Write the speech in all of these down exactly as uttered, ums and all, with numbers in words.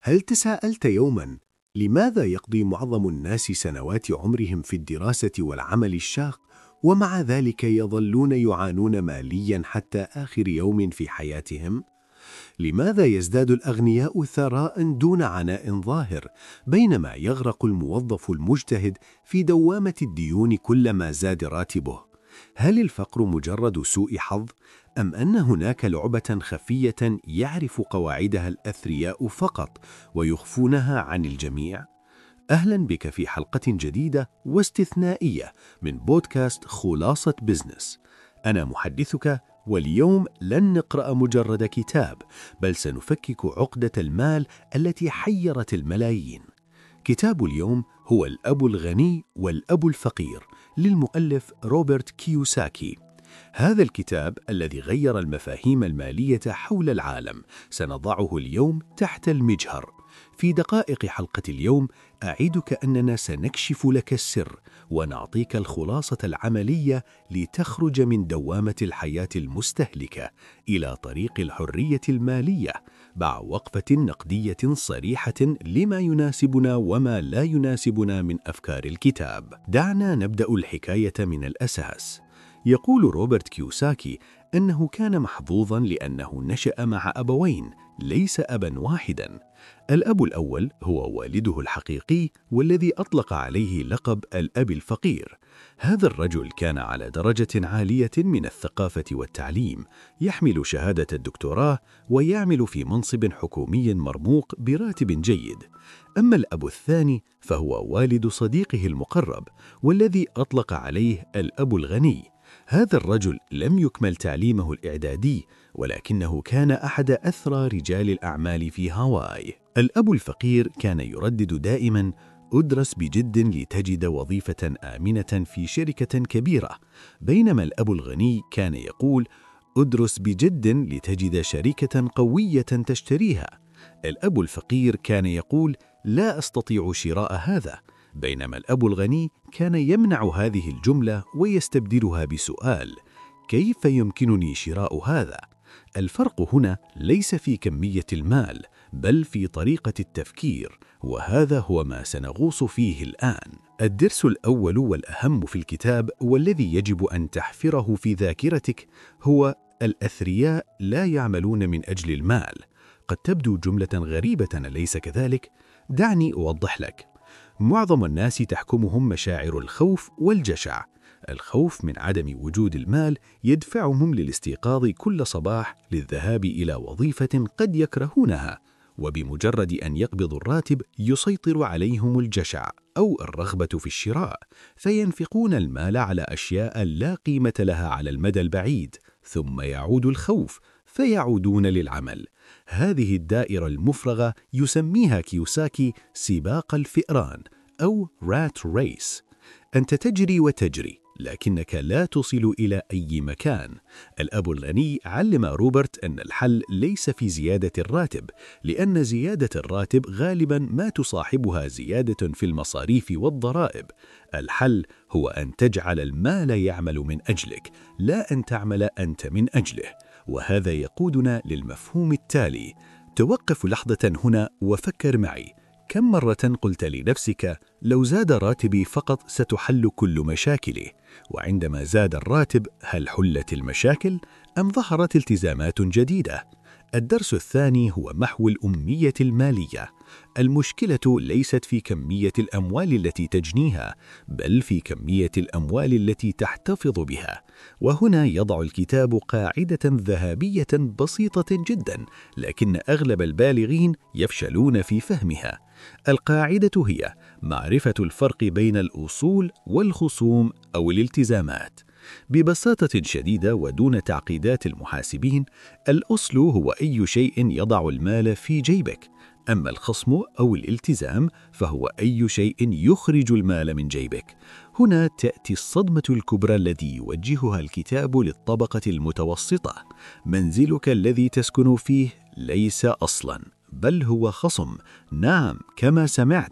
هل تساءلت يوماً لماذا يقضي معظم الناس سنوات عمرهم في الدراسة والعمل الشاق ومع ذلك يظلون يعانون مالياً حتى آخر يوم في حياتهم؟ لماذا يزداد الأغنياء ثراء دون عناء ظاهر بينما يغرق الموظف المجتهد في دوامة الديون كلما زاد راتبه؟ هل الفقر مجرد سوء حظ أم أن هناك لعبة خفية يعرف قواعدها الأثرياء فقط ويخفونها عن الجميع؟ أهلا بك في حلقة جديدة واستثنائية من بودكاست خلاصة بزنس. أنا محدثك، واليوم لن نقرأ مجرد كتاب، بل سنفكك عقدة المال التي حيرت الملايين. كتاب اليوم هو الأب الغني والأب الفقير للمؤلف روبرت كيوساكي. هذا الكتاب الذي غير المفاهيم المالية حول العالم سنضعه اليوم تحت المجهر. في دقائق حلقة اليوم أعدك أننا سنكشف لك السر ونعطيك الخلاصة العملية لتخرج من دوامة الحياة المستهلكة إلى طريق الحرية المالية مع وقفة نقدية صريحة لما يناسبنا وما لا يناسبنا من أفكار الكتاب. دعنا نبدأ الحكاية من الأساس. يقول روبرت كيوساكي أنه كان محظوظاً لأنه نشأ مع أبوين ليس أباً واحداً. الأب الأول هو والده الحقيقي والذي أطلق عليه لقب الأب الفقير. هذا الرجل كان على درجة عالية من الثقافة والتعليم، يحمل شهادة الدكتوراه ويعمل في منصب حكومي مرموق براتب جيد. أما الأب الثاني فهو والد صديقه المقرب والذي أطلق عليه الأب الغني. هذا الرجل لم يكمل تعليمه الإعدادي، ولكنه كان أحد أثرى رجال الأعمال في هاواي. الأب الفقير كان يردد دائما: أدرس بجد لتجد وظيفة آمنة في شركة كبيرة، بينما الأب الغني كان يقول: أدرس بجد لتجد شركة قوية تشتريها. الأب الفقير كان يقول: لا أستطيع شراء هذا، بينما الأب الغني كان يمنع هذه الجملة ويستبدلها بسؤال: كيف يمكنني شراء هذا؟ الفرق هنا ليس في كمية المال، بل في طريقة التفكير، وهذا هو ما سنغوص فيه الآن. الدرس الأول والأهم في الكتاب والذي يجب أن تحفره في ذاكرتك هو: الأثرياء لا يعملون من أجل المال. قد تبدو جملة غريبة، أليس كذلك؟ دعني أوضح لك. معظم الناس تحكمهم مشاعر الخوف والجشع. الخوف من عدم وجود المال يدفعهم للاستيقاظ كل صباح للذهاب إلى وظيفة قد يكرهونها، وبمجرد أن يقبضوا الراتب يسيطر عليهم الجشع أو الرغبة في الشراء، فينفقون المال على أشياء لا قيمة لها على المدى البعيد، ثم يعود الخوف فيعودون للعمل. هذه الدائرة المفرغة يسميها كيوساكي سباق الفئران أو رات ريس. أنت تجري وتجري لكنك لا تصل إلى أي مكان. الأب الغني علم روبرت أن الحل ليس في زيادة الراتب، لأن زيادة الراتب غالبا ما تصاحبها زيادة في المصاريف والضرائب. الحل هو أن تجعل المال يعمل من أجلك، لا أن تعمل أنت من أجله. وهذا يقودنا للمفهوم التالي. توقف لحظة هنا وفكر معي. كم مرة قلت لنفسك: لو زاد راتبي فقط ستحل كل مشاكلي؟ وعندما زاد الراتب هل حلت المشاكل أم ظهرت التزامات جديدة؟ الدرس الثاني هو محو الأمية المالية. المشكلة ليست في كمية الأموال التي تجنيها، بل في كمية الأموال التي تحتفظ بها. وهنا يضع الكتاب قاعدة ذهبية بسيطة جدا، لكن أغلب البالغين يفشلون في فهمها. القاعدة هي معرفة الفرق بين الأصول والخصوم أو الالتزامات. ببساطة شديدة ودون تعقيدات المحاسبين، الأصل هو أي شيء يضع المال في جيبك، أما الخصم أو الالتزام فهو أي شيء يخرج المال من جيبك. هنا تأتي الصدمة الكبرى التي يوجهها الكتاب للطبقة المتوسطة. منزلك الذي تسكن فيه ليس أصلاً، بل هو خصم. نعم، كما سمعت،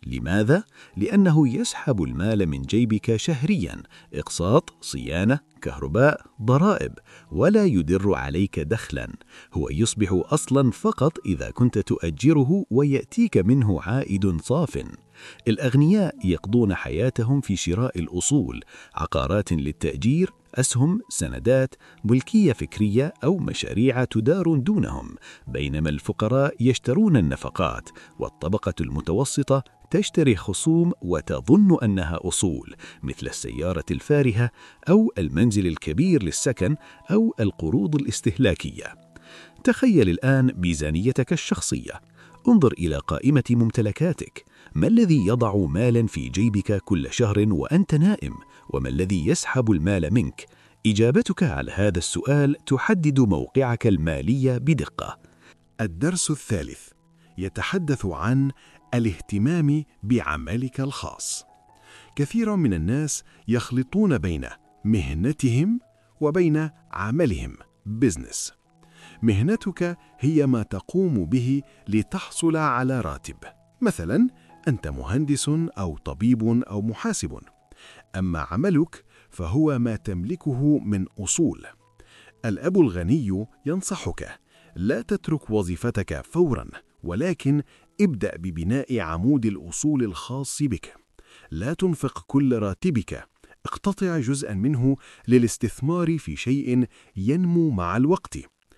لماذا؟ لأنه يسحب المال من جيبك شهرياً، إقساط، صيانة، كهرباء، ضرائب، ولا يدر عليك دخلاً. هو يصبح أصلاً فقط إذا كنت تؤجره ويأتيك منه عائد صاف. الأغنياء يقضون حياتهم في شراء الأصول، عقارات للتأجير، أسهم، سندات، ملكية فكرية أو مشاريع تدار دونهم، بينما الفقراء يشترون النفقات، والطبقة المتوسطة تشتري خصوم وتظن أنها أصول، مثل السيارة الفارهة أو المنزل الكبير للسكن أو القروض الاستهلاكية. تخيل الآن ميزانيتك الشخصية. انظر إلى قائمة ممتلكاتك. ما الذي يضع مالا في جيبك كل شهر وأنت نائم؟ وما الذي يسحب المال منك؟ إجابتك على هذا السؤال تحدد موقعك المالي بدقة. الدرس الثالث يتحدث عن الاهتمام بعملك الخاص. كثير من الناس يخلطون بين مهنتهم وبين عملهم بزنس. مهنتك هي ما تقوم به لتحصل على راتب، مثلا أنت مهندس أو طبيب أو محاسب. أما عملك فهو ما تملكه من أصول. الأب الغني ينصحك: لا تترك وظيفتك فورا، ولكن ابدأ ببناء عمود الأصول الخاص بك. لا تنفق كل راتبك، اقتطع جزءا منه للاستثمار في شيء ينمو مع الوقت.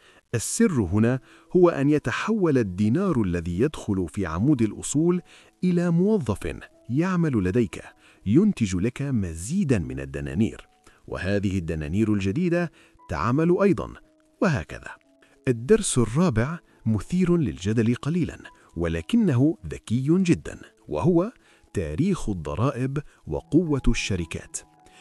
السر هنا هو أن يتحول الدينار الذي يدخل في عمود الأصول إلى موظف يعمل لديك، ينتج لك مزيدا من الدنانير، وهذه الدنانير الجديدة تعمل أيضا، وهكذا. الدرس الرابع مثير للجدل قليلا، ولكنه ذكي جدا، وهو تاريخ الضرائب وقوة الشركات.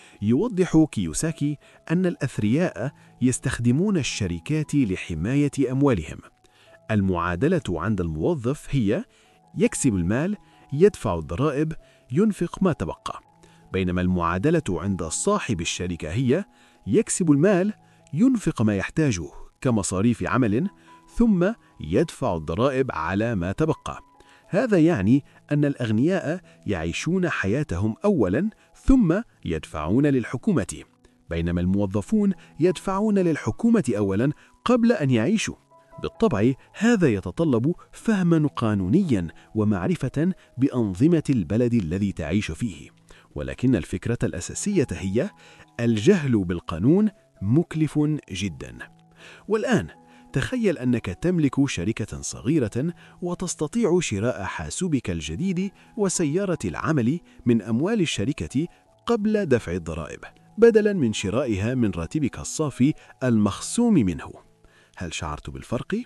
يوضح كيوساكي أن الأثرياء يستخدمون الشركات لحماية أموالهم. المعادلة عند الموظف هي: يكسب المال، يدفع الضرائب، ينفق ما تبقى. بينما المعادلة عند صاحب الشركة هي: يكسب المال، ينفق ما يحتاجه كمصاريف عمل، ثم يدفع الضرائب على ما تبقى. هذا يعني أن الأغنياء يعيشون حياتهم أولاً ثم يدفعون للحكومة، بينما الموظفون يدفعون للحكومة أولاً قبل أن يعيشوا. بالطبع هذا يتطلب فهماً قانونياً ومعرفة بأنظمة البلد الذي تعيش فيه، ولكن الفكرة الأساسية هي: الجهل بالقانون مكلف جداً. والآن تخيل أنك تملك شركة صغيرة وتستطيع شراء حاسوبك الجديد وسيارة العمل من أموال الشركة قبل دفع الضرائب، بدلاً من شرائها من راتبك الصافي المخصوم منه. هل شعرت بالفرق؟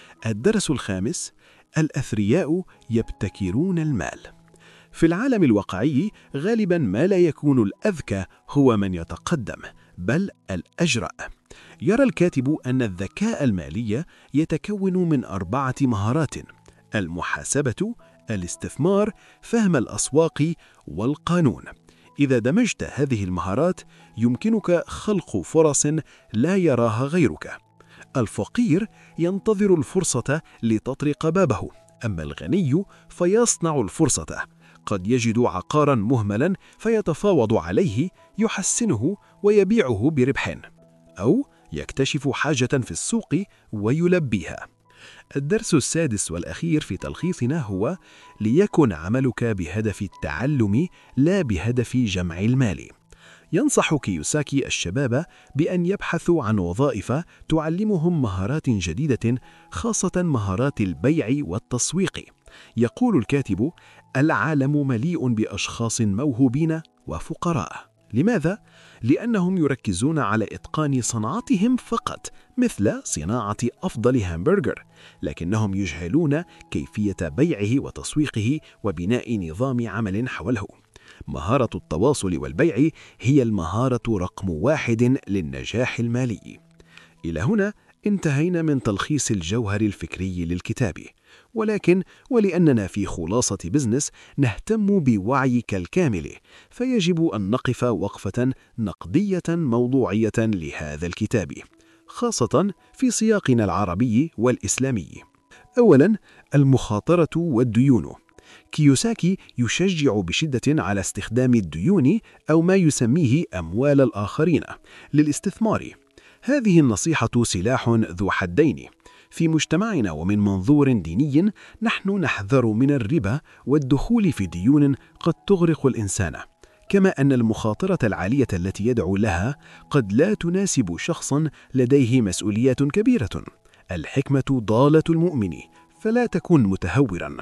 الدرس الخامس: الأثرياء يبتكرون المال. في العالم الواقعي غالباً ما لا يكون الأذكى هو من يتقدم، بل الأجرأ. يرى الكاتب أن الذكاء المالي يتكون من أربعة مهارات: المحاسبة، الاستثمار، فهم الأسواق، والقانون. إذا دمجت هذه المهارات يمكنك خلق فرص لا يراها غيرك. الفقير ينتظر الفرصة لتطرق بابه، أما الغني فيصنع الفرصة. قد يجد عقاراً مهملاً فيتفاوض عليه، يحسنه ويبيعه بربح، أو يكتشف حاجة في السوق ويلبيها. الدرس السادس والأخير في تلخيصنا هو: ليكن عملك بهدف التعلم لا بهدف جمع المال. ينصح كيوساكي الشباب بأن يبحثوا عن وظائف تعلمهم مهارات جديدة، خاصة مهارات البيع والتسويق. يقول الكاتب: العالم مليء بأشخاص موهوبين وفقراء. لماذا؟ لأنهم يركزون على إتقان صنعتهم فقط، مثل صناعة أفضل همبرجر، لكنهم يجهلون كيفية بيعه وتسويقه وبناء نظام عمل حوله. مهارة التواصل والبيع هي المهارة رقم واحد للنجاح المالي. إلى هنا انتهينا من تلخيص الجوهر الفكري للكتاب، ولكن ولأننا في خلاصة بزنس نهتم بوعيك الكامل، فيجب أن نقف وقفة نقدية موضوعية لهذا الكتاب، خاصة في سياقنا العربي والإسلامي. أولا، المخاطرة والديون. كيوساكي يشجع بشدة على استخدام الديون أو ما يسميه أموال الآخرين للاستثمار. هذه النصيحة سلاح ذو حدين. في مجتمعنا ومن منظور ديني نحن نحذر من الربا والدخول في ديون قد تغرق الإنسان، كما أن المخاطرة العالية التي يدعو لها قد لا تناسب شخصا لديه مسؤوليات كبيرة. الحكمة ضالة المؤمن، فلا تكن متهورا.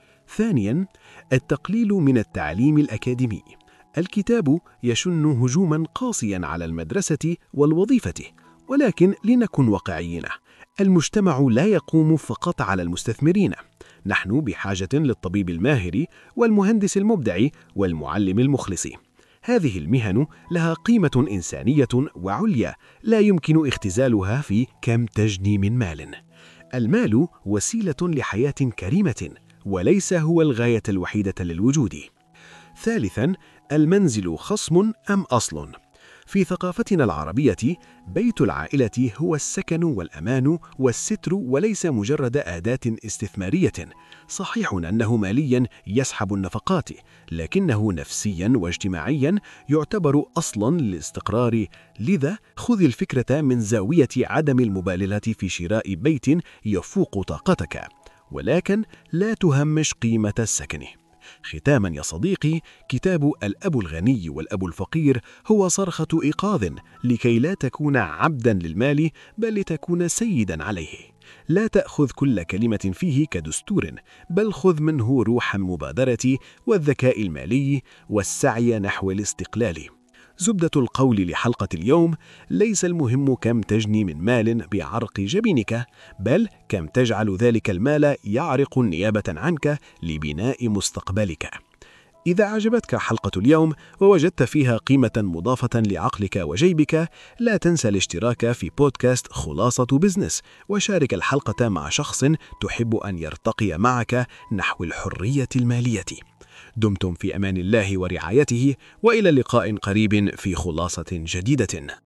ثانيا، التقليل من التعليم الأكاديمي. الكتاب يشن هجوما قاسيا على المدرسة والوظيفة، ولكن لنكن واقعيين، المجتمع لا يقوم فقط على المستثمرين. نحن بحاجة للطبيب الماهر والمهندس المبدع والمعلم المخلص. هذه المهن لها قيمة إنسانية وعليا لا يمكن اختزالها في كم تجني من مال. المال وسيلة لحياة كريمة، وليس هو الغاية الوحيدة للوجود. ثالثاً، المنزل خصم أم أصل؟ في ثقافتنا العربية بيت العائلة هو السكن والأمان والستر، وليس مجرد أداة استثمارية. صحيح أنه ماليا يسحب النفقات، لكنه نفسيا واجتماعيا يعتبر أصلا للاستقرار. لذا خذ الفكرة من زاوية عدم المبالغة في شراء بيت يفوق طاقتك، ولكن لا تهمش قيمة السكن. ختاما يا صديقي، كتاب الأب الغني والأب الفقير هو صرخة إيقاظ لكي لا تكون عبدا للمال، بل لتكون سيدا عليه. لا تأخذ كل كلمة فيه كدستور، بل خذ منه روح المبادرة والذكاء المالي والسعي نحو الاستقلال. زبدة القول لحلقة اليوم: ليس المهم كم تجني من مال بعرق جبينك، بل كم تجعل ذلك المال يعرق نيابة عنك لبناء مستقبلك. إذا عجبتك حلقة اليوم ووجدت فيها قيمة مضافة لعقلك وجيبك، لا تنسى الاشتراك في بودكاست خلاصة بزنس، وشارك الحلقة مع شخص تحب أن يرتقي معك نحو الحرية المالية. دمتم في أمان الله ورعايته، وإلى لقاء قريب في خلاصة جديدة.